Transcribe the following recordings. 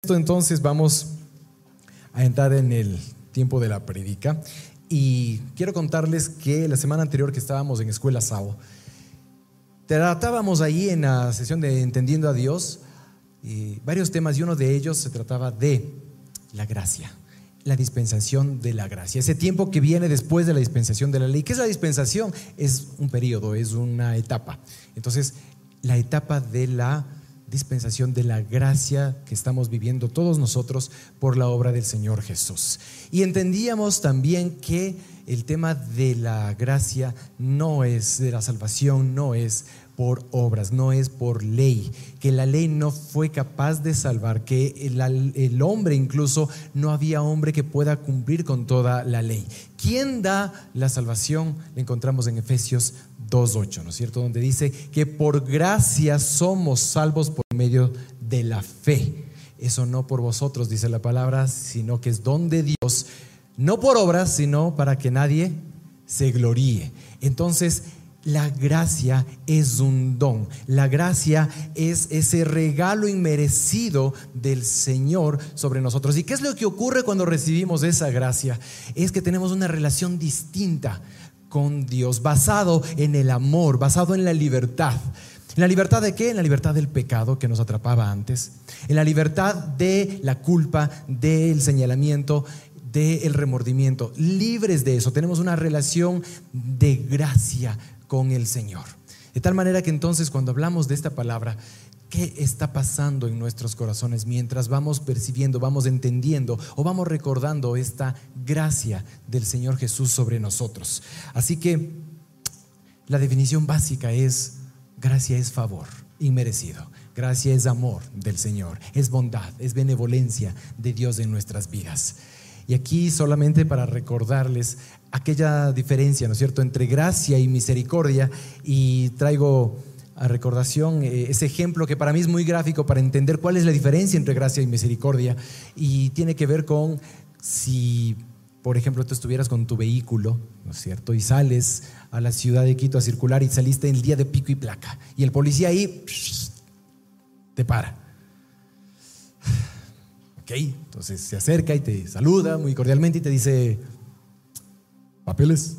Entonces vamos a entrar en el tiempo de la predica y quiero contarles que la semana anterior que estábamos en Escuela SAO tratábamos ahí en la sesión de Entendiendo a Dios varios temas y uno de ellos se trataba de la gracia, la dispensación de la gracia, ese tiempo que viene después de la dispensación de la ley. ¿Qué es la dispensación? Es un periodo, es una etapa. Entonces, la etapa de la dispensación de la gracia que estamos viviendo todos nosotros por la obra del Señor Jesús. Y entendíamos también que el tema de la gracia no es de la salvación, no es por obras, no es por ley, que la ley no fue capaz de salvar, que el hombre incluso no había hombre que pueda cumplir con toda la ley. ¿Quién da la salvación? La encontramos en Efesios 2:8, ¿no es cierto? Donde dice que por gracia somos salvos por medio de la fe. Eso no por vosotros, dice la palabra, sino que es don de Dios, no por obras, sino para que nadie se gloríe. Entonces, la gracia es un don. La gracia es ese regalo inmerecido del Señor sobre nosotros. ¿Y qué es lo que ocurre cuando recibimos esa gracia? Es que tenemos una relación distinta con Dios, basado en el amor, basado en la libertad. ¿En la libertad de qué? En la libertad del pecado que nos atrapaba antes, en la libertad de la culpa, del señalamiento, del remordimiento. Libres de eso, tenemos una relación de gracia con el Señor. De tal manera que entonces cuando hablamos de esta palabra, ¿qué está pasando en nuestros corazones mientras vamos percibiendo, vamos entendiendo o vamos recordando esta gracia del Señor Jesús sobre nosotros? Así que la definición básica es: gracia es favor inmerecido, gracia es amor del Señor, es bondad, es benevolencia de Dios en nuestras vidas. Y aquí solamente para recordarles aquella diferencia, ¿no es cierto?, entre gracia y misericordia, y traigo a recordación ese ejemplo que para mí es muy gráfico para entender cuál es la diferencia entre gracia y misericordia, y tiene que ver con si, por ejemplo, tú estuvieras con tu vehículo, ¿no es cierto?, y sales a la ciudad de Quito a circular y saliste el día de pico y placa y el policía ahí te para. Ok, entonces se acerca y te saluda muy cordialmente y te dice: papeles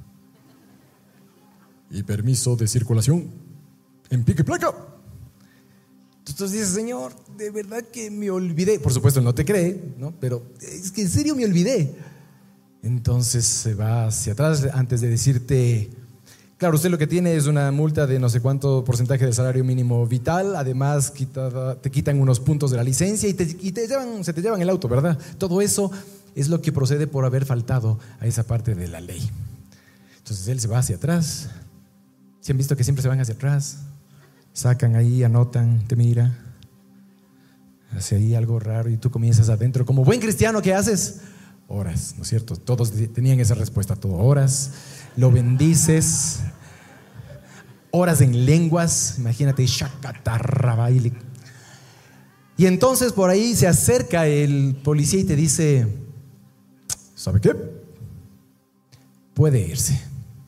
y permiso de circulación en pico y placa. Entonces dices: Señor, de verdad que me olvidé. Por supuesto, él no te cree, ¿no? Pero es que en serio me olvidé. Entonces se va hacia atrás antes de decirte: claro, usted lo que tiene es una multa de no sé cuánto porcentaje del salario mínimo vital. Además te quitan unos puntos de la licencia y se te llevan el auto, ¿verdad? Todo eso es lo que procede por haber faltado a esa parte de la ley. Entonces él se va hacia atrás. ¿Sí han visto que siempre se van hacia atrás? Sacan ahí, anotan, te mira, hace ahí algo raro y tú comienzas adentro. Como buen cristiano, ¿qué haces? Oras, ¿no es cierto? Todos tenían esa respuesta, todo oras, lo bendices, oras en lenguas, imagínate, shakatarraba. Y entonces por ahí se acerca el policía y te dice: ¿sabe qué? Puede irse.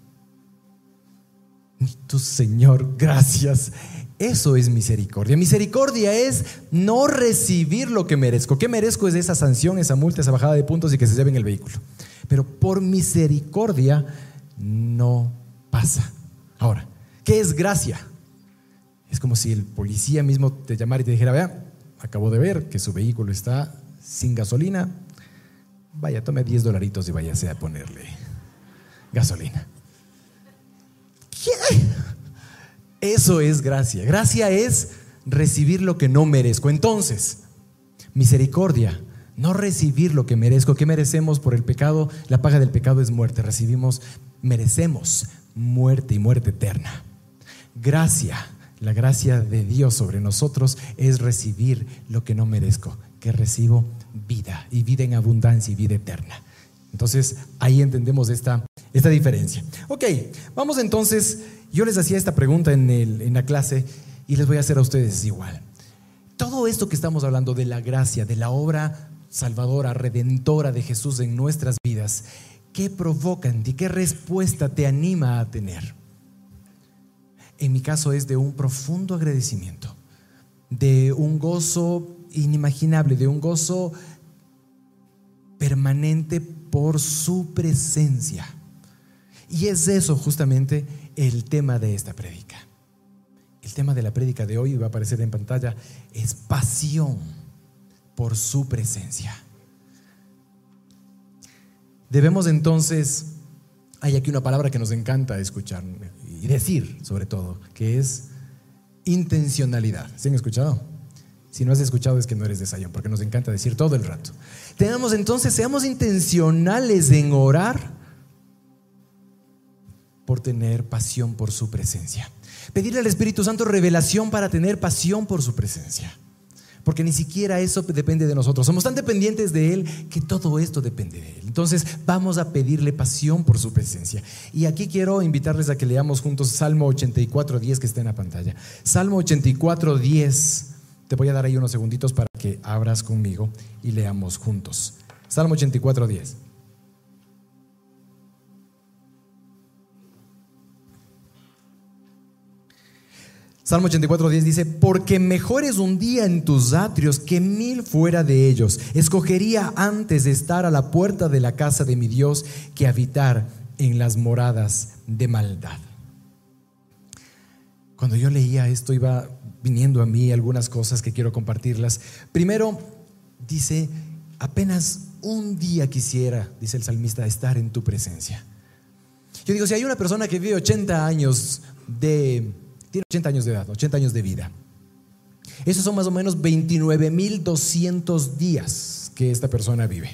Tu Señor, gracias. Eso es misericordia. Misericordia es no recibir lo que merezco. ¿Qué merezco? Es esa sanción, esa multa, esa bajada de puntos y que se lleven el vehículo. Pero por misericordia no pasa. Ahora, ¿qué es gracia? Es como si el policía mismo te llamara y te dijera: vea, acabo de ver que su vehículo está sin gasolina. Vaya, tome $10 y váyase a ponerle gasolina. ¿Qué? Eso es gracia. Gracia es recibir lo que no merezco. Entonces, misericordia, no recibir lo que merezco. ¿Qué merecemos por el pecado? La paga del pecado es muerte. Merecemos muerte y muerte eterna. Gracia, la gracia de Dios sobre nosotros es recibir lo que no merezco, que recibo vida, y vida en abundancia y vida eterna. Entonces ahí entendemos esta diferencia. Ok, vamos entonces. Yo les hacía esta pregunta en la clase y les voy a hacer a ustedes igual. Todo esto que estamos hablando de la gracia, de la obra salvadora, redentora de Jesús en nuestras vidas, ¿qué provoca en ti? ¿Qué respuesta te anima a tener? En mi caso es de un profundo agradecimiento, de un gozo inimaginable, de un gozo permanente por su presencia. Y es eso justamente el tema de esta prédica. El tema de la prédica de hoy, va a aparecer en pantalla, es pasión por su presencia. Debemos entonces, hay aquí una palabra que nos encanta escuchar y decir sobre todo, que es intencionalidad. ¿Sí han escuchado? Si no has escuchado es que no eres de Sayón, porque nos encanta decir todo el rato. Seamos intencionales en orar por tener pasión por su presencia. Pedirle al Espíritu Santo revelación para tener pasión por su presencia. Porque ni siquiera eso depende de nosotros. Somos tan dependientes de Él que todo esto depende de Él. Entonces vamos a pedirle pasión por su presencia. Y aquí quiero invitarles a que leamos juntos Salmo 84:10, que está en la pantalla. Salmo 84:10. Te voy a dar ahí unos segunditos para que abras conmigo y leamos juntos. Salmo 84:10. Salmo 84:10 dice: porque mejor es un día en tus atrios que 1000 fuera de ellos. Escogería antes de estar a la puerta de la casa de mi Dios que habitar en las moradas de maldad. Cuando yo leía esto, iba viniendo a mí algunas cosas que quiero compartirlas. Primero, dice: apenas un día quisiera, dice el salmista, estar en tu presencia. Yo digo, si hay una persona que vive 80 años tiene 80 años de edad, 80 años de vida, esos son más o menos 29,200 días que esta persona vive.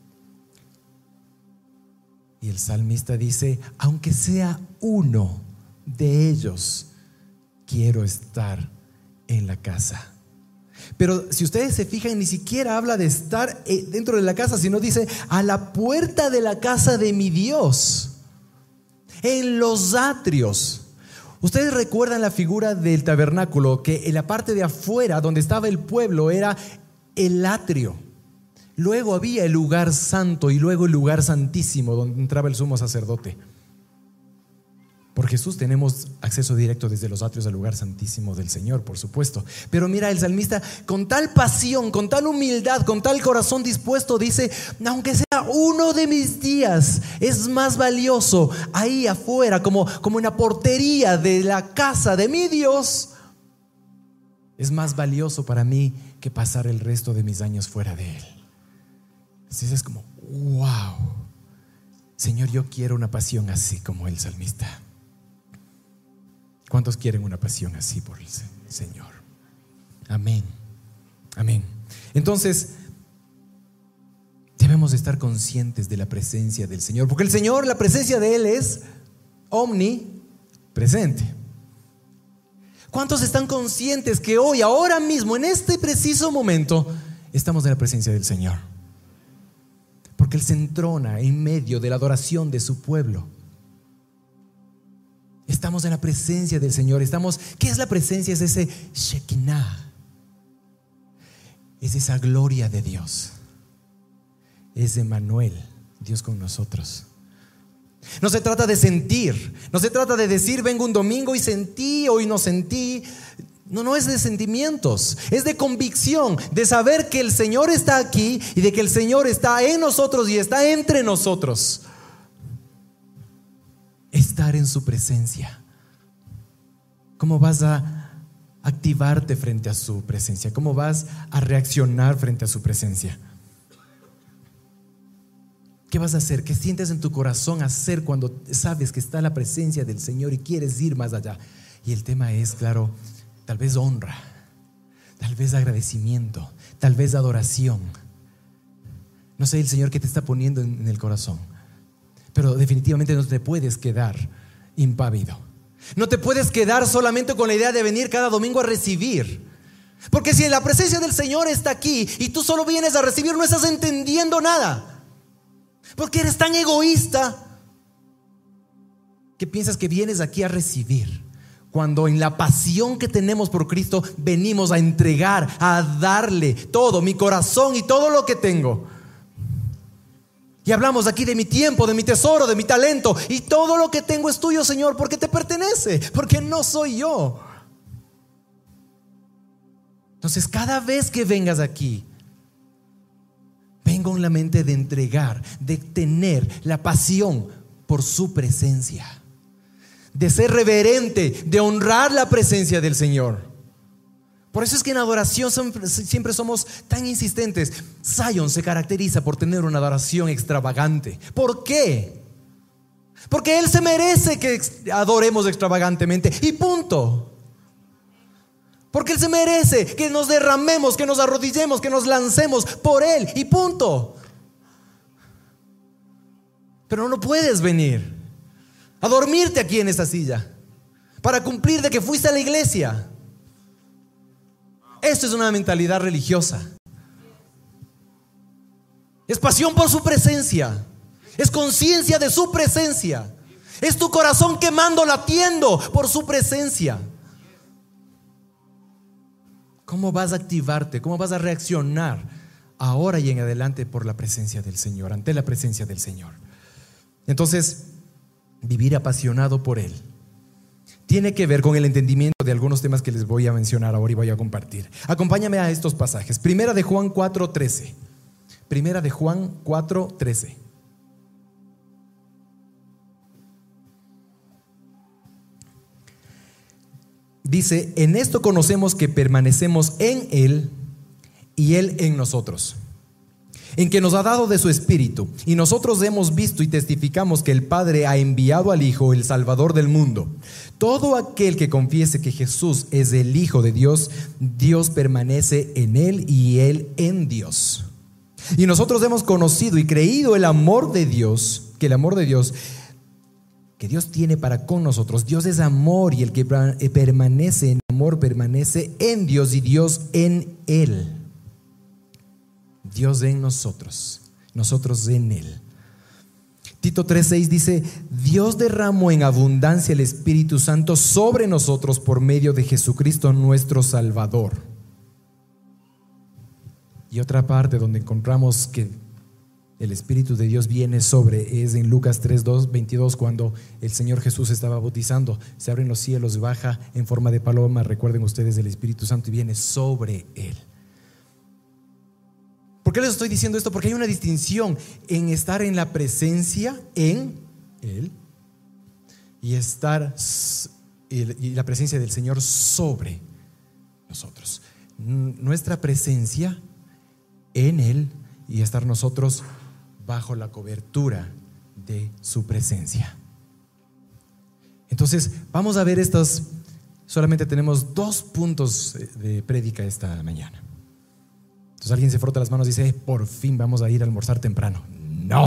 Y el salmista dice: aunque sea uno de ellos, quiero estar en la casa. Pero si ustedes se fijan, ni siquiera habla de estar dentro de la casa, sino dice: a la puerta de la casa de mi Dios, en los atrios. Ustedes recuerdan la figura del tabernáculo, que en la parte de afuera donde estaba el pueblo era el atrio. Luego había el lugar santo y luego el lugar santísimo donde entraba el sumo sacerdote. Por Jesús tenemos acceso directo desde los atrios al lugar santísimo del Señor, por supuesto. Pero mira, el salmista con tal pasión, con tal humildad, con tal corazón dispuesto, dice: aunque sea uno de mis días, es más valioso ahí afuera, como en la portería de la casa de mi Dios. Es más valioso para mí que pasar el resto de mis años fuera de Él. Entonces es como, wow, Señor, yo quiero una pasión así como el salmista. ¿Cuántos quieren una pasión así por el Señor? Amén, amén. Entonces debemos estar conscientes de la presencia del Señor, porque el Señor, la presencia de Él es omnipresente. ¿Cuántos están conscientes que hoy, ahora mismo, en este preciso momento, estamos en la presencia del Señor? Porque Él se entrona en medio de la adoración de su pueblo. Estamos en la presencia del Señor. ¿Qué es la presencia? Es ese Shekinah, es esa gloria de Dios, es Emmanuel, Dios con nosotros. No se trata de sentir, no se trata de decir: vengo un domingo y sentí, hoy no sentí. No es de sentimientos, es de convicción, de saber que el Señor está aquí y de que el Señor está en nosotros y está entre nosotros. Estar en su presencia. ¿Cómo vas a activarte frente a su presencia? ¿Cómo vas a reaccionar frente a su presencia? ¿Qué vas a hacer? ¿Qué sientes en tu corazón hacer cuando sabes que está la presencia del Señor y quieres ir más allá? Y el tema es, claro, tal vez honra, tal vez agradecimiento, tal vez adoración. No sé el Señor qué te está poniendo en el corazón, pero definitivamente no te puedes quedar impávido. No te puedes quedar solamente con la idea de venir cada domingo a recibir. Porque si la presencia del Señor está aquí y tú solo vienes a recibir, no estás entendiendo nada. Porque eres tan egoísta que piensas que vienes aquí a recibir, cuando en la pasión que tenemos por Cristo venimos a entregar, a darle todo, mi corazón y todo lo que tengo. Y hablamos aquí de mi tiempo, de mi tesoro, de mi talento, y todo lo que tengo es tuyo, Señor, porque te pertenece, porque no soy yo. Entonces, cada vez que vengas aquí, ven con la mente de entregar, de tener la pasión por su presencia, de ser reverente, de honrar la presencia del Señor. Por eso es que en adoración siempre somos tan insistentes. Zion se caracteriza por tener una adoración extravagante. ¿Por qué? Porque Él se merece que adoremos extravagantemente y punto. Porque Él se merece que nos derramemos, que nos arrodillemos, que nos lancemos por Él y punto. Pero no puedes venir a dormirte aquí en esta silla para cumplir de que fuiste a la iglesia. Esto es una mentalidad religiosa. Es pasión por su presencia. Es conciencia de su presencia. Es tu corazón quemando, latiendo por su presencia. ¿Cómo vas a activarte? ¿Cómo vas a reaccionar ahora y en adelante por la presencia del Señor, ante la presencia del Señor? Entonces, vivir apasionado por Él tiene que ver con el entendimiento de algunos temas que les voy a mencionar ahora y voy a compartir. Acompáñame a estos pasajes. Primera de Juan 4:13. Primera de Juan 4:13. Dice: en esto conocemos que permanecemos en Él y Él en nosotros, en que nos ha dado de su Espíritu, y nosotros hemos visto y testificamos que el Padre ha enviado al Hijo, el Salvador del mundo. Todo aquel que confiese que Jesús es el Hijo de Dios, Dios permanece en Él y Él en Dios. Y nosotros hemos conocido y creído el amor de Dios, que Dios tiene para con nosotros. Dios es amor, y el que permanece en amor permanece en Dios y Dios en Él. Dios en nosotros, nosotros en Él. Tito 3:6 dice: Dios derramó en abundancia el Espíritu Santo sobre nosotros por medio de Jesucristo nuestro Salvador. Y otra parte donde encontramos que el Espíritu de Dios viene sobre es en Lucas 3:22, cuando el Señor Jesús estaba bautizando. Se abren los cielos, baja en forma de paloma, recuerden ustedes, el Espíritu Santo, y viene sobre Él. ¿Por qué les estoy diciendo esto? Porque hay una distinción en estar en la presencia en Él y la presencia del Señor sobre nosotros. Nuestra presencia en Él y estar nosotros bajo la cobertura de su presencia. Entonces vamos a ver estos. Solamente tenemos 2 puntos de prédica esta mañana. Entonces alguien se frota las manos y dice: por fin vamos a ir a almorzar temprano. No.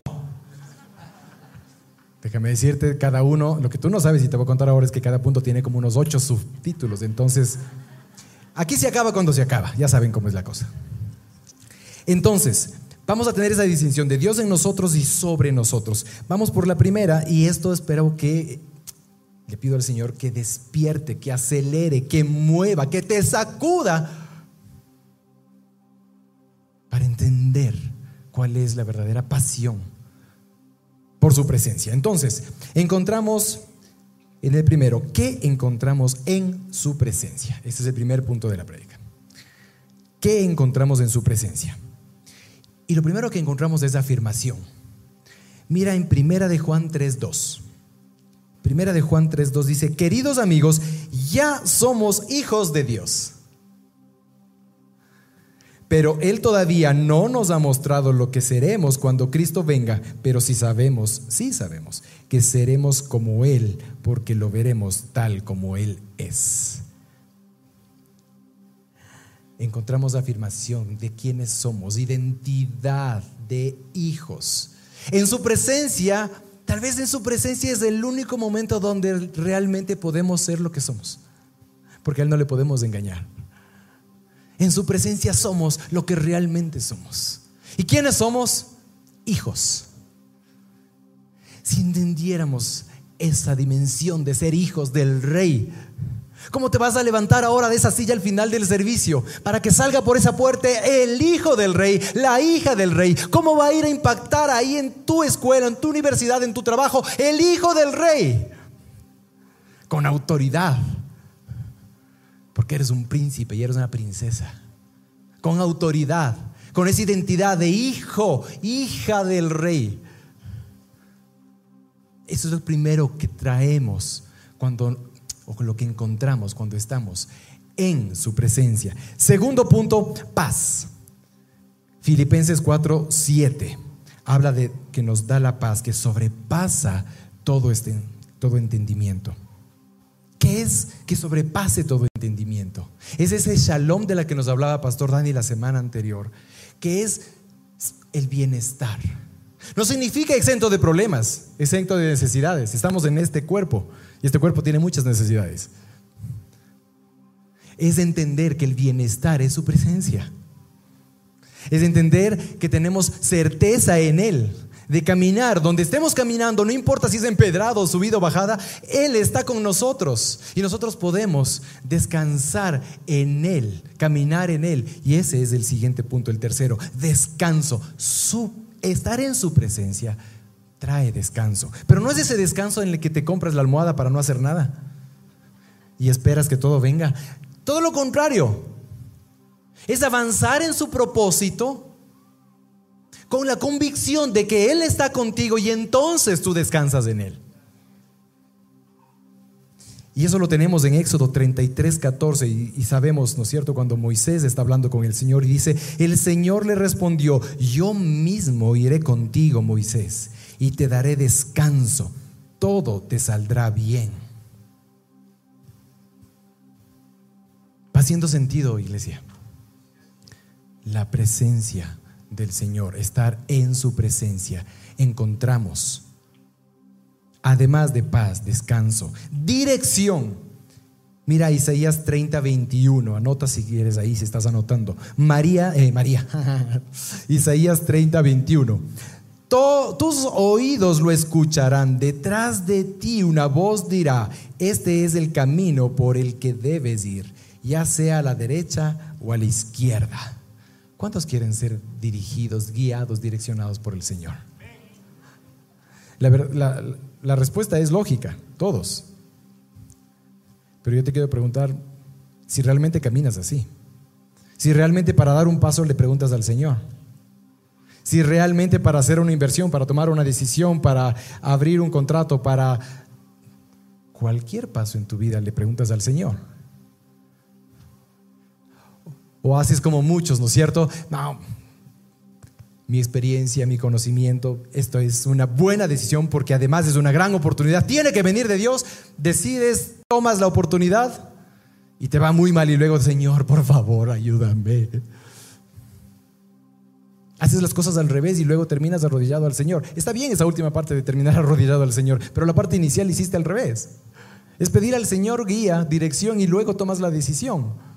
Déjame decirte, cada uno, lo que tú no sabes y te voy a contar ahora es que cada punto tiene como unos 8 subtítulos. Entonces, aquí se acaba cuando se acaba. Ya saben cómo es la cosa. Entonces, vamos a tener esa distinción de Dios en nosotros y sobre nosotros. Vamos por la primera, y esto espero que le pido al Señor que despierte, que acelere, que mueva, que te sacuda para entender cuál es la verdadera pasión por su presencia. Entonces, encontramos en el primero, ¿qué encontramos en su presencia? Este es el primer punto de la prédica. ¿Qué encontramos en su presencia? Y lo primero que encontramos es afirmación. Mira en Primera de Juan 3:2. Primera de Juan 3:2 dice: queridos amigos, ya somos hijos de Dios, pero Él todavía no nos ha mostrado lo que seremos cuando Cristo venga. Pero sí sabemos que seremos como Él, porque lo veremos tal como Él es. Encontramos afirmación de quiénes somos, identidad de hijos. En su presencia, tal vez en su presencia es el único momento donde realmente podemos ser lo que somos, porque a Él no le podemos engañar. En su presencia somos lo que realmente somos. ¿Y quiénes somos? Hijos. Si entendiéramos esa dimensión de ser hijos del Rey, ¿cómo te vas a levantar ahora de esa silla al final del servicio para que salga por esa puerta el hijo del Rey, la hija del Rey? ¿Cómo va a ir a impactar ahí en tu escuela, en tu universidad, en tu trabajo, el hijo del Rey? Con autoridad, porque eres un príncipe y eres una princesa. con autoridad, con esa identidad de hijo, hija del Rey. Eso es lo primero que traemos o lo que encontramos cuando estamos en su presencia. Segundo punto, paz. Filipenses 4:7 habla de que nos da la paz que sobrepasa todo entendimiento. ¿Qué es que sobrepase todo entendimiento? Es ese shalom de la que nos hablaba Pastor Dani la semana anterior, que es el bienestar. No significa exento de problemas, exento de necesidades. Estamos en este cuerpo y este cuerpo tiene muchas necesidades. Es entender que el bienestar es su presencia. Es entender que tenemos certeza en Él, de caminar donde estemos caminando, no importa si es empedrado, subido o bajada, Él está con nosotros y nosotros podemos descansar en Él, caminar en Él. Y ese es el siguiente punto, el tercero, descanso. Estar en su presencia trae descanso, pero no es ese descanso en el que te compras la almohada para no hacer nada y esperas que todo venga. Todo lo contrario, es avanzar en su propósito con la convicción de que Él está contigo y entonces tú descansas en Él. Y eso lo tenemos en Éxodo 33:14 y sabemos, ¿no es cierto?, cuando Moisés está hablando con el Señor y dice: el Señor le respondió: yo mismo iré contigo, Moisés, y te daré descanso, todo te saldrá bien. Va haciendo sentido, iglesia. La presencia del Señor, estar en su presencia, encontramos, además de paz, descanso, dirección. Mira Isaías 30:21, anota si quieres ahí, si estás anotando. María Isaías 30:21. Tus oídos lo escucharán, detrás de ti una voz dirá: este es el camino por el que debes ir, ya sea a la derecha o a la izquierda. ¿Cuántos quieren ser dirigidos, guiados, direccionados por el Señor? La respuesta es lógica, todos. Pero yo te quiero preguntar si realmente caminas así, si realmente para dar un paso le preguntas al Señor, si realmente para hacer una inversión, para tomar una decisión, para abrir un contrato, para cualquier paso en tu vida le preguntas al Señor. O haces como muchos, ¿no es cierto? No, mi experiencia, mi conocimiento, esto es una buena decisión porque además es una gran oportunidad, tiene que venir de Dios. Decides, tomas la oportunidad y te va muy mal y luego: Señor, por favor, ayúdame. Haces las cosas al revés y luego terminas arrodillado al Señor. Está bien esa última parte de terminar arrodillado al Señor, pero la parte inicial hiciste al revés. Es pedir al Señor guía, dirección y luego tomas la decisión.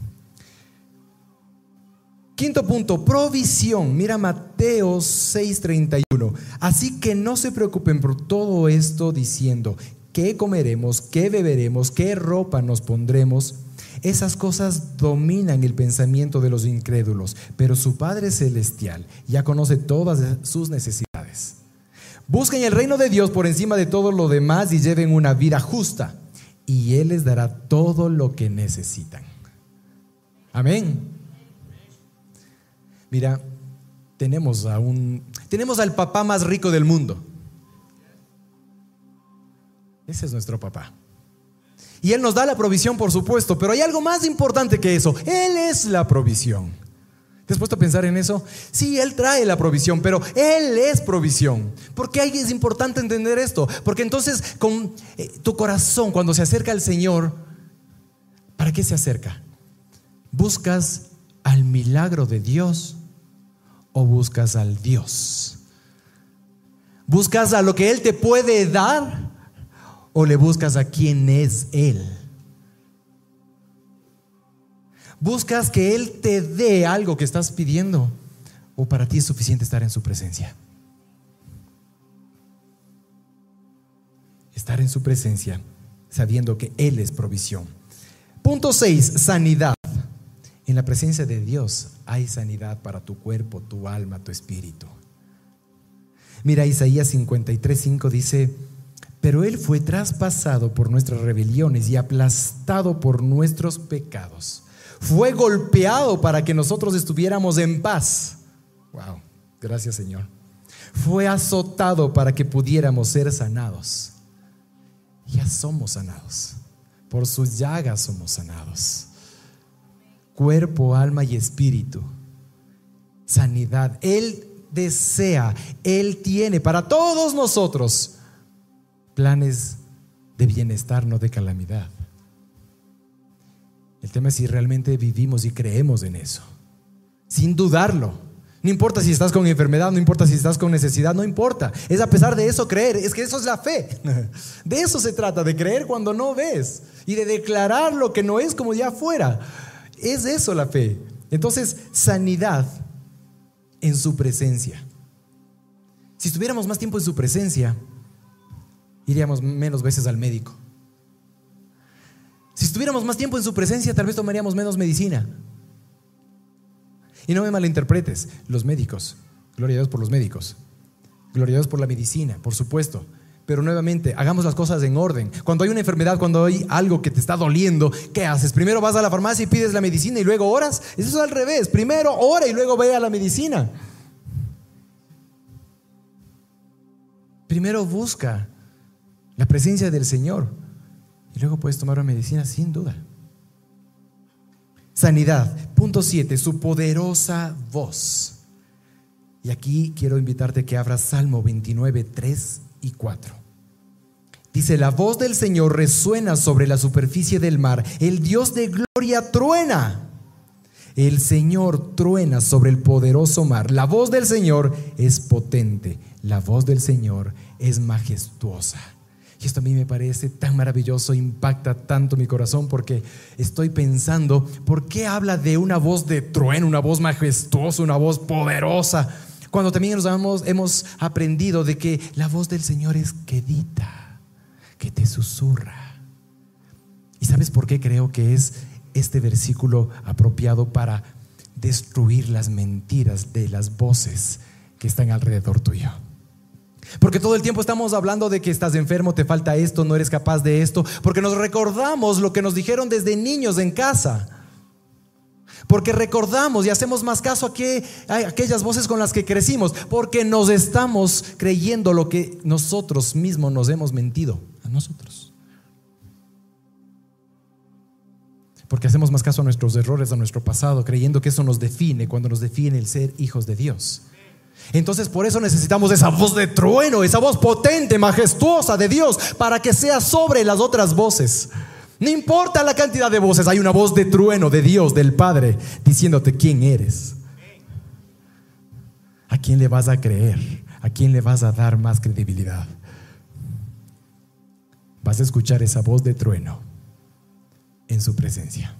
Quinto punto, provisión. Mira Mateo 6:31. Así que no se preocupen por todo esto diciendo: ¿qué comeremos? ¿Qué beberemos? ¿Qué ropa nos pondremos? Esas cosas dominan el pensamiento de los incrédulos, pero su Padre Celestial ya conoce todas sus necesidades. Busquen el reino de Dios por encima de todo lo demás y lleven una vida justa, y Él les dará todo lo que necesitan. Amén. Mira, tenemos al papá más rico del mundo. Ese es nuestro papá. Y Él nos da la provisión, por supuesto, pero hay algo más importante que eso. Él es la provisión. ¿Te has puesto a pensar en eso? Sí, Él trae la provisión, pero Él es provisión. ¿Por qué es importante entender esto? Porque entonces con tu corazón, cuando se acerca al Señor, ¿para qué se acerca? ¿Buscas al milagro de Dios o buscas al Dios? ¿Buscas a lo que Él te puede dar o le buscas a quién es Él? ¿Buscas que Él te dé algo que estás pidiendo o para ti es suficiente estar en su presencia? Estar en su presencia sabiendo que Él es provisión. Punto 6, sanidad. En la presencia de Dios hay sanidad para tu cuerpo, tu alma, tu espíritu. Mira, Isaías 53:5 dice: pero Él fue traspasado por nuestras rebeliones y aplastado por nuestros pecados. Fue golpeado para que nosotros estuviéramos en paz. Wow, gracias, Señor. Fue azotado para que pudiéramos ser sanados. Ya somos sanados. Por sus llagas somos sanados. Cuerpo, alma y espíritu. Sanidad. Él desea, Él tiene para todos nosotros planes de bienestar, no de calamidad. El tema es si realmente vivimos y creemos en eso, sin dudarlo. No importa si estás con enfermedad, no importa si estás con necesidad, no importa. Es a pesar de eso creer, es que eso es la fe. De eso se trata, de creer cuando no ves y de declarar lo que no es como ya fuera. Es eso la fe. Entonces, sanidad en su presencia. Si estuviéramos más tiempo en su presencia, iríamos menos veces al médico. Si estuviéramos más tiempo en su presencia, tal vez tomaríamos menos medicina. Y no me malinterpretes, los médicos, gloria a Dios por los médicos, gloria a Dios por la medicina, por supuesto. Pero nuevamente, hagamos las cosas en orden. Cuando hay una enfermedad, cuando hay algo que te está doliendo, ¿qué haces? Primero vas a la farmacia y pides la medicina y luego oras. Eso es al revés, primero ora y luego ve a la medicina. Primero busca la presencia del Señor y luego puedes tomar la medicina sin duda. Sanidad. Punto 7, su poderosa voz. Y aquí quiero invitarte a que abras Salmo 29, 3 y 4. Dice: la voz del Señor resuena sobre la superficie del mar. El Dios de gloria truena. El Señor truena sobre el poderoso mar. La voz del Señor es potente. La voz del Señor es majestuosa. Y esto a mí me parece tan maravilloso, impacta tanto mi corazón, porque estoy pensando, ¿por qué habla de una voz de trueno, una voz majestuosa, una voz poderosa? Cuando también hemos aprendido de que la voz del Señor es quedita, que te susurra. ¿Y sabes por qué creo que es este versículo apropiado para destruir las mentiras de las voces que están alrededor tuyo? Porque todo el tiempo estamos hablando de que estás enfermo, te falta esto, no eres capaz de esto, porque nos recordamos lo que nos dijeron desde niños en casa. Porque recordamos y hacemos más caso a aquellas voces con las que crecimos, porque nos estamos creyendo lo que nosotros mismos nos hemos mentido a nosotros. Porque hacemos más caso a nuestros errores, a nuestro pasado, creyendo que eso nos define, cuando nos define el ser hijos de Dios. Entonces por eso necesitamos esa voz de trueno, esa voz potente, majestuosa de Dios, para que sea sobre las otras voces. No importa la cantidad de voces, hay una voz de trueno de Dios, del Padre, diciéndote quién eres, a quién le vas a creer, a quién le vas a dar más credibilidad. Vas a escuchar esa voz de trueno en su presencia.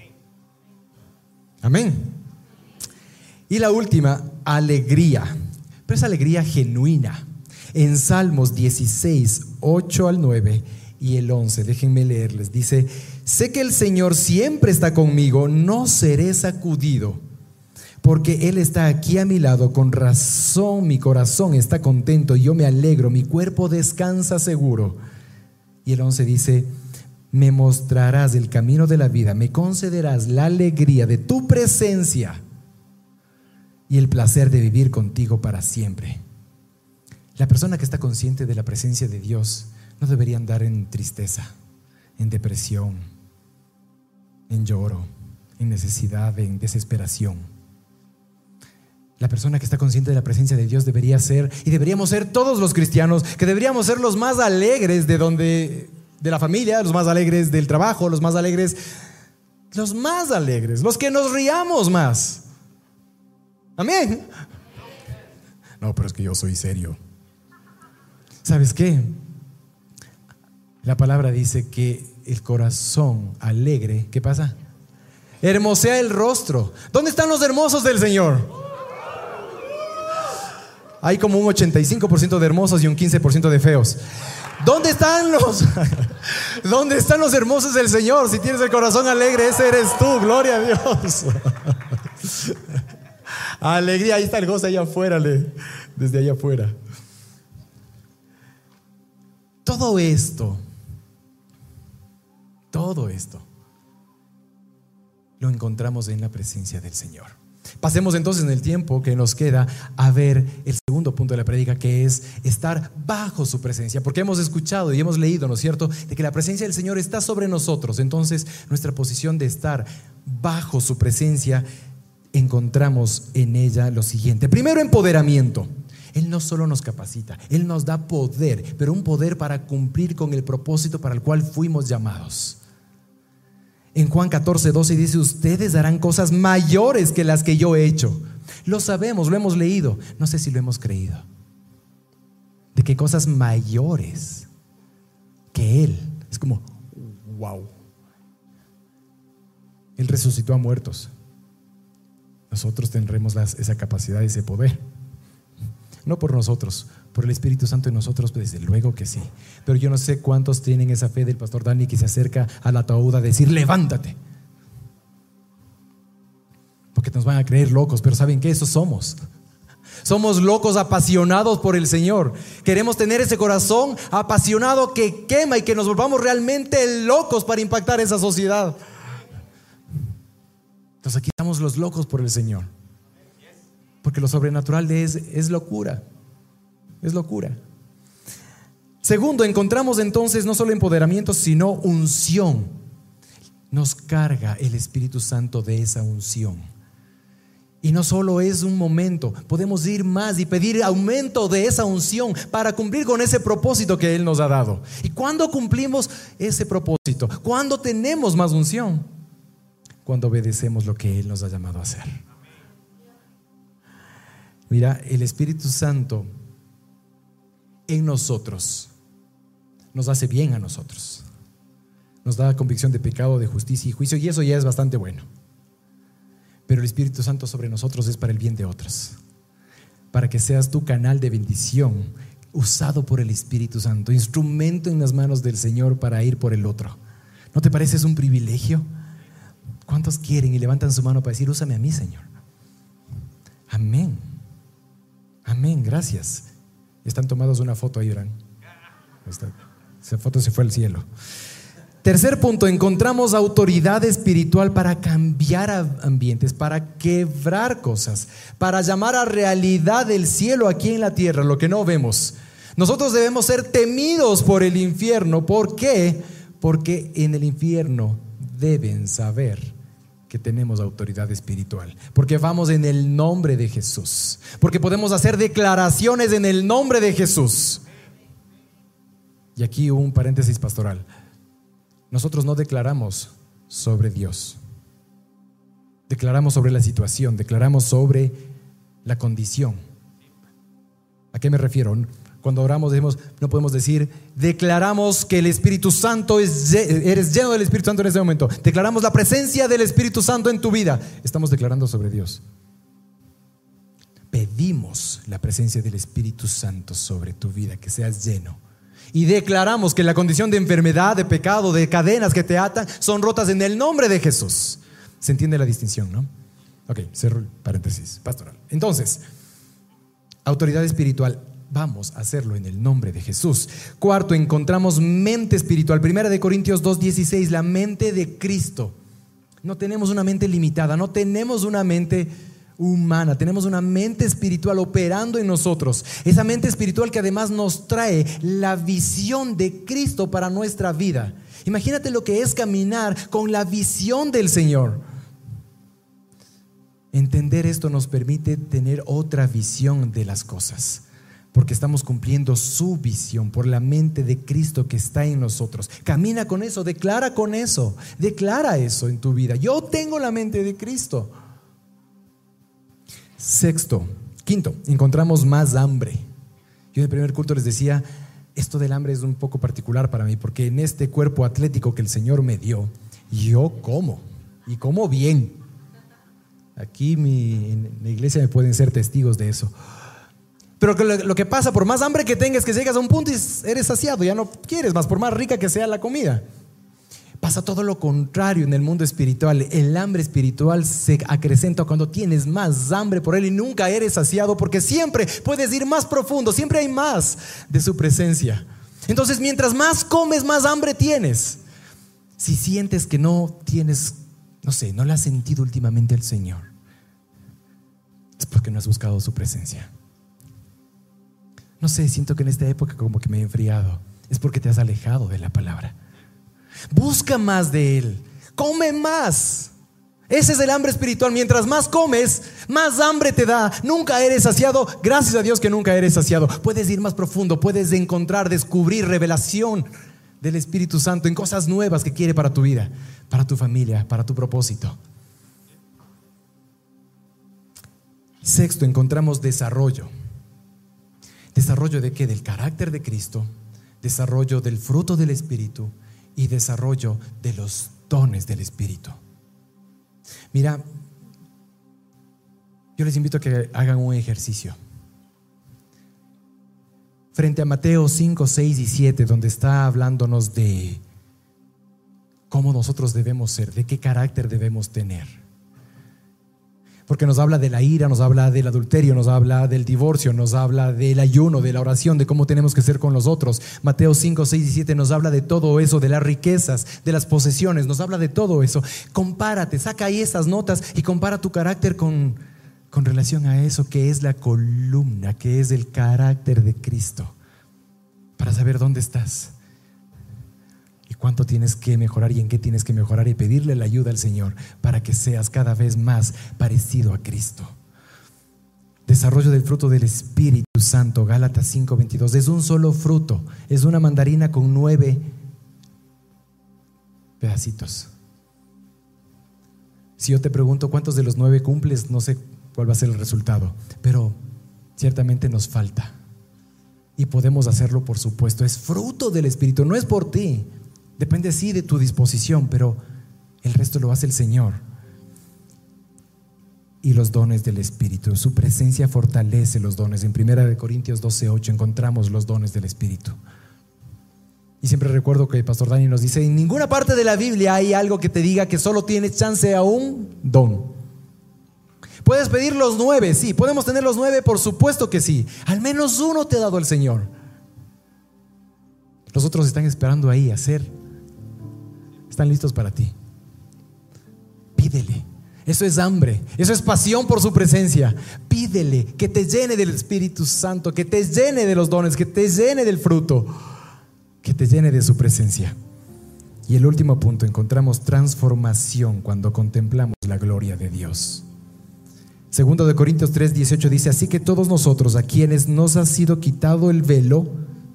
Amén. Y la última, alegría, pero es alegría genuina. En Salmos 16, 8 al 9 y el 11, déjenme leerles. Dice: sé que el Señor siempre está conmigo, no seré sacudido, porque Él está aquí a mi lado. Con razón mi corazón está contento, yo me alegro, mi cuerpo descansa seguro. Y el 11 dice: me mostrarás el camino de la vida, me concederás la alegría de tu presencia y el placer de vivir contigo para siempre. La persona que está consciente de la presencia de Dios no debería andar en tristeza, en depresión, en lloro, en necesidad, en desesperación. La persona que está consciente de la presencia de Dios debería ser, y deberíamos ser todos los cristianos, que deberíamos ser los más alegres de la familia, los más alegres del trabajo, los más alegres, los que nos riamos más. Amén. No, pero es que yo soy serio. ¿Sabes qué? La palabra dice que el corazón alegre, ¿qué pasa? Hermosea el rostro. ¿Dónde están los hermosos del Señor? Hay como un 85% de hermosos y un 15% de feos. ¿Dónde están los hermosos del Señor? Si tienes el corazón alegre, ese eres tú. Gloria a Dios. Alegría, ahí está el gozo allá afuera, desde allá afuera. Todo esto lo encontramos en la presencia del Señor. Pasemos entonces en el tiempo que nos queda a ver el segundo punto de la prédica, que es estar bajo su presencia, porque hemos escuchado y hemos leído, ¿no es cierto?, de que la presencia del Señor está sobre nosotros. Entonces nuestra posición de estar bajo su presencia, encontramos en ella lo siguiente. Primero, empoderamiento. Él no solo nos capacita, Él nos da poder, pero un poder para cumplir con el propósito para el cual fuimos llamados. En Juan 14:12 dice: ustedes harán cosas mayores que las que yo he hecho. Lo sabemos, lo hemos leído. No sé si lo hemos creído. De que cosas mayores que Él. Es como, wow. Él resucitó a muertos. Nosotros tendremos esa capacidad, ese poder. No por nosotros, por el Espíritu Santo en nosotros, pues desde luego que sí. Pero yo no sé cuántos tienen esa fe del pastor Dani, que se acerca al ataúd a decir: levántate. Porque nos van a creer locos, pero ¿saben qué? Eso somos. Somos locos apasionados por el Señor. Queremos tener ese corazón apasionado que quema y que nos volvamos realmente locos para impactar esa sociedad. Entonces aquí estamos los locos por el Señor. Porque lo sobrenatural es locura. Es locura. Segundo, encontramos entonces no solo empoderamiento, sino unción. Nos carga el Espíritu Santo de esa unción. Y no solo es un momento, podemos ir más y pedir aumento de esa unción para cumplir con ese propósito que Él nos ha dado. ¿Y cuándo cumplimos ese propósito? ¿Cuándo tenemos más unción? Cuando obedecemos lo que Él nos ha llamado a hacer. Mira, el Espíritu Santo en nosotros nos hace bien a nosotros. Nos da convicción de pecado, de justicia y juicio, y eso ya es bastante bueno. Pero el Espíritu Santo sobre nosotros es para el bien de otros, para que seas tu canal de bendición, usado por el Espíritu Santo, instrumento en las manos del Señor para ir por el otro. ¿No te parece un privilegio? ¿Cuántos quieren y levantan su mano para decir: úsame a mí, Señor? Amén. Amén, gracias. Están tomados una foto ahí, verán. Esa foto se fue al cielo. Tercer punto, encontramos autoridad espiritual para cambiar ambientes, para quebrar cosas, para llamar a realidad el cielo aquí en la tierra, lo que no vemos. Nosotros debemos ser temidos por el infierno. ¿Por qué? Porque en el infierno deben saber que tenemos autoridad espiritual, porque vamos en el nombre de Jesús, porque podemos hacer declaraciones en el nombre de Jesús. Y aquí un paréntesis pastoral. Nosotros no declaramos sobre Dios, declaramos sobre la situación, declaramos sobre la condición. ¿A qué me refiero? Cuando oramos no podemos decir: declaramos que el Espíritu Santo eres lleno del Espíritu Santo en este momento. Declaramos la presencia del Espíritu Santo en tu vida. Estamos declarando sobre Dios. Pedimos la presencia del Espíritu Santo sobre tu vida, que seas lleno. Y declaramos que la condición de enfermedad, de pecado, de cadenas que te atan son rotas en el nombre de Jesús. ¿Se entiende la distinción, no? Ok, cierro el paréntesis pastoral. Entonces, autoridad espiritual. Vamos a hacerlo en el nombre de Jesús. Cuarto, encontramos mente espiritual. 1 Corintios 2:16, la mente de Cristo. No tenemos una mente limitada, no tenemos una mente humana, tenemos una mente espiritual operando en nosotros. Esa mente espiritual que además nos trae la visión de Cristo para nuestra vida. Imagínate lo que es caminar con la visión del Señor. Entender esto nos permite tener otra visión de las cosas, porque estamos cumpliendo su visión por la mente de Cristo que está en nosotros. Camina con eso, declara eso en tu vida. Yo tengo la mente de Cristo. Quinto, encontramos más hambre. Yo en el primer culto les decía, esto del hambre es un poco particular para mí, porque en este cuerpo atlético que el Señor me dio, yo como, y como bien. Aquí en la iglesia me pueden ser testigos de eso. Pero lo que pasa, por más hambre que tengas, que llegas a un punto y eres saciado, ya no quieres más, por más rica que sea la comida. Pasa todo lo contrario en el mundo espiritual. El hambre espiritual se acrecenta cuando tienes más hambre por Él y nunca eres saciado, porque siempre puedes ir más profundo, siempre hay más de su presencia. Entonces, mientras más comes, más hambre tienes. Si sientes que no tienes no sé, no le has sentido últimamente al Señor, es porque no has buscado su presencia. No sé, siento que en esta época como que me he enfriado. Es porque te has alejado de la palabra. Busca más de Él, come más. Ese es el hambre espiritual. Mientras más comes, más hambre te da. Nunca eres saciado. Gracias a Dios que nunca eres saciado. Puedes ir más profundo, puedes encontrar, descubrir revelación del Espíritu Santo en cosas nuevas que quiere para tu vida, para tu familia, para tu propósito. Sexto, encontramos desarrollo. ¿Desarrollo de qué? Del carácter de Cristo, desarrollo del fruto del Espíritu y desarrollo de los dones del Espíritu. Mira, yo les invito a que hagan un ejercicio. Frente a Mateo 5, 6 y 7, donde está hablándonos de cómo nosotros debemos ser, de qué carácter debemos tener. Porque nos habla de la ira, nos habla del adulterio, nos habla del divorcio, nos habla del ayuno, de la oración, de cómo tenemos que ser con los otros. Mateo 5, 6 y 7 nos habla de todo eso, de las riquezas, de las posesiones, nos habla de todo eso. Compárate, saca ahí esas notas y compara tu carácter con relación a eso que es la columna, que es el carácter de Cristo, para saber dónde estás y cuánto tienes que mejorar y en qué tienes que mejorar, y pedirle la ayuda al Señor para que seas cada vez más parecido a Cristo. Desarrollo del fruto del Espíritu Santo, Gálatas 5:22. Es un solo fruto, es una mandarina con 9 pedacitos. Si yo te pregunto cuántos de los 9 cumples, no sé cuál va a ser el resultado, pero ciertamente nos falta y podemos hacerlo, por supuesto. Es fruto del Espíritu, no es por ti. Depende sí de tu disposición, pero el resto lo hace el Señor. Y los dones del Espíritu, su presencia fortalece los dones. En 1 Corintios 12:8 encontramos los dones del Espíritu. Y siempre recuerdo que el pastor Dani nos dice: en ninguna parte de la Biblia hay algo que te diga que solo tienes chance a un don. ¿Puedes pedir los 9? Sí. ¿Podemos tener los 9? Por supuesto que sí. Al menos uno te ha dado el Señor. Los otros están esperando ahí a ser. Están listos para ti. Pídele. Eso es hambre, eso es pasión por su presencia. Pídele que te llene del Espíritu Santo, que te llene de los dones, que te llene del fruto, que te llene de su presencia. Y el último punto, encontramos transformación cuando contemplamos la gloria de Dios. Segundo de Corintios 3:18 dice: así que todos nosotros, a quienes nos ha sido quitado el velo,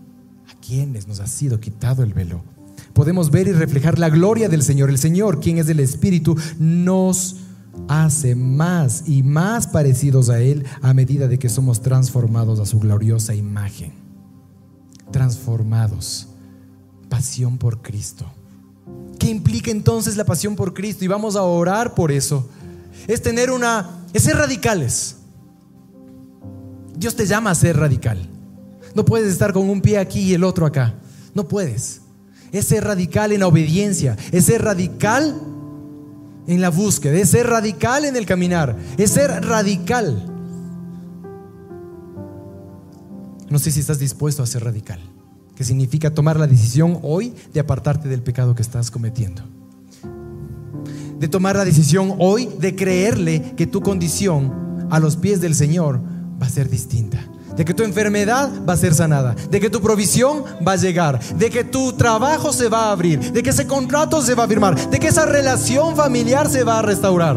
podemos ver y reflejar la gloria del Señor. El Señor, quien es del Espíritu, nos hace más y más parecidos a Él a medida de que somos transformados a su gloriosa imagen. Transformados. Pasión por Cristo. ¿Qué implica entonces la pasión por Cristo? Y vamos a orar por eso. Es ser radicales. Dios te llama a ser radical. No puedes estar con un pie aquí y el otro acá. No puedes. Es ser radical en la obediencia, es ser radical en la búsqueda, es ser radical en el caminar, es ser radical. No sé si estás dispuesto a ser radical, que significa tomar la decisión hoy de apartarte del pecado que estás cometiendo, de tomar la decisión hoy de creerle que tu condición a los pies del Señor va a ser distinta, de que tu enfermedad va a ser sanada, de que tu provisión va a llegar, de que tu trabajo se va a abrir, de que ese contrato se va a firmar, de que esa relación familiar se va a restaurar.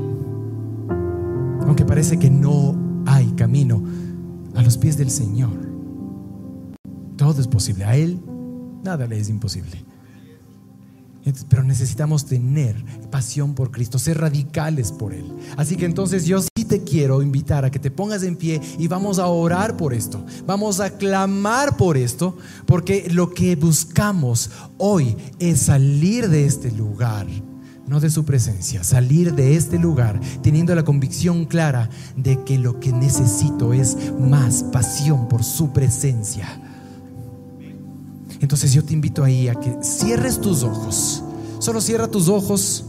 Aunque parece que no hay camino, a los pies del Señor todo es posible. A Él nada le es imposible. Pero necesitamos tener pasión por Cristo, ser radicales por Él. Así que entonces yo sí te quiero invitar a que te pongas en pie y vamos a orar por esto. Vamos a clamar por esto, porque lo que buscamos hoy es salir de este lugar, no de su presencia, salir de este lugar teniendo la convicción clara de que lo que necesito es más pasión por su presencia. Entonces yo te invito ahí a que cierres tus ojos. Solo cierra tus ojos.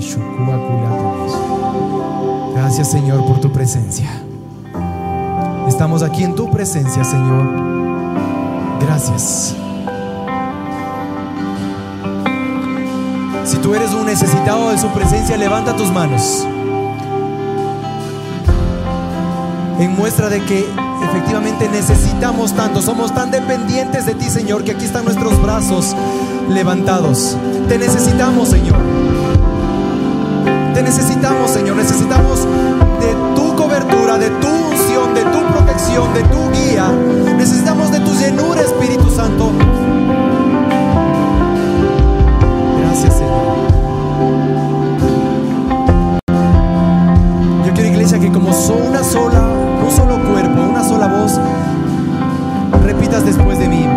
Gracias, Señor, por tu presencia. Estamos aquí en tu presencia, Señor. Gracias. Si tú eres un necesitado de su presencia, levanta tus manos en muestra de que efectivamente necesitamos tanto, somos tan dependientes de ti, Señor, que aquí están nuestros brazos levantados. Te necesitamos, Señor. Te necesitamos, Señor. Necesitamos de tu cobertura, de tu unción, de tu protección, de tu guía. Necesitamos de tu llenura, Espíritu Santo. Gracias, Señor. Yo quiero, iglesia, que como un solo cuerpo, una sola voz, repitas después de mí: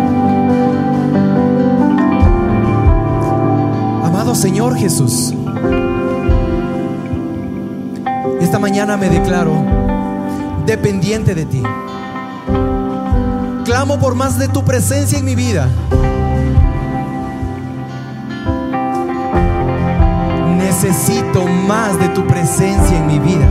amado Señor Jesús, esta mañana me declaro dependiente de ti. Clamo por más de tu presencia en mi vida. Necesito más de tu presencia en mi vida.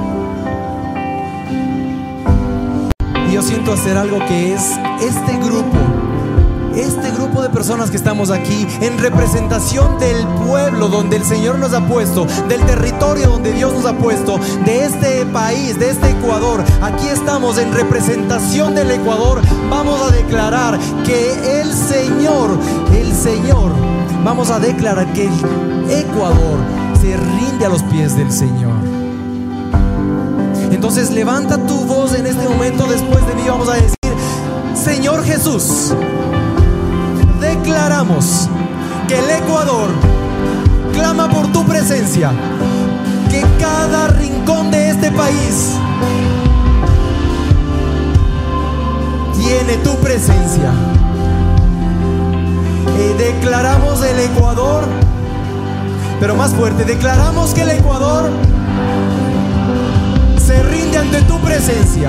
Y yo siento hacer algo que es este grupo de personas que estamos aquí en representación del pueblo donde el Señor nos ha puesto, del territorio donde Dios nos ha puesto, de este país, de este Ecuador. Aquí estamos en representación del Ecuador. Vamos a declarar que el Señor, vamos a declarar que el Ecuador se rinde a los pies del Señor. Entonces levanta tu voz en este momento. Después de mí vamos a decir: Señor Jesús, declaramos que el Ecuador clama por tu presencia, que cada rincón de este país tiene tu presencia. Declaramos el Ecuador, pero más fuerte, declaramos que el Ecuador se rinde ante tu presencia.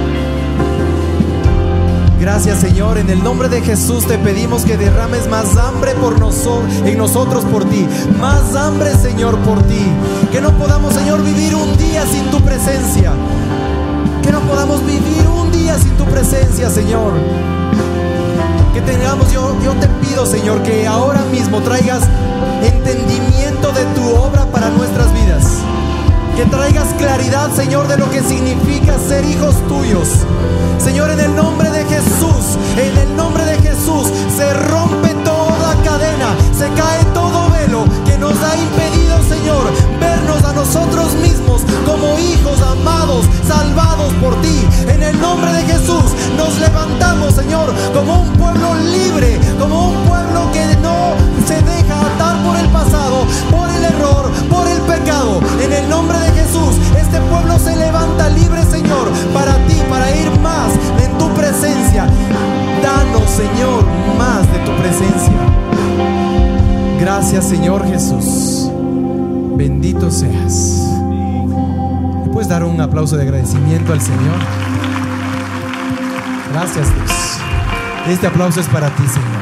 Gracias, Señor. En el nombre de Jesús te pedimos que derrames más hambre en nosotros por ti. Más hambre, Señor, por ti. Que no podamos, Señor, vivir un día sin tu presencia. Que no podamos vivir un día sin tu presencia, Señor. Que tengamos, yo te pido, Señor, que ahora mismo traigas entendimiento de tu obra para nuestras vidas. Que traigas claridad, Señor, de lo que significa ser hijos tuyos. Señor, en el nombre de Jesús, se rompe toda cadena, se cae todo velo que nos ha impedido, Señor, vernos a nosotros mismos como hijos amados, salvados por ti. En el nombre de Jesús nos levantamos, Señor, como un pueblo libre, como un pueblo que no se deja atar por el pasado, por el error, por el pecado. En el nombre de Jesús, este pueblo se levanta libre, Señor, para ti, para ir más en tu presencia. Danos, Señor, más de tu presencia. Gracias, Señor Jesús. Bendito seas. ¿Le puedes dar un aplauso de agradecimiento al Señor? Gracias, Dios. Este aplauso es para ti, Señor.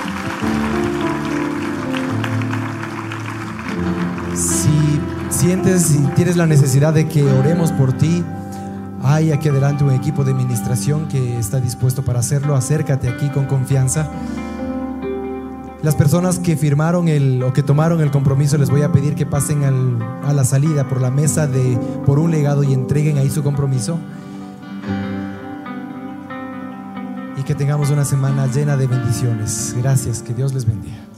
Si sientes y tienes la necesidad de que oremos por ti, hay aquí adelante un equipo de administración que está dispuesto para hacerlo. Acércate aquí con confianza. Las personas que firmaron o que tomaron el compromiso, les voy a pedir que pasen a la salida por la mesa por un legado y entreguen ahí su compromiso. Y que tengamos una semana llena de bendiciones. Gracias, que Dios les bendiga.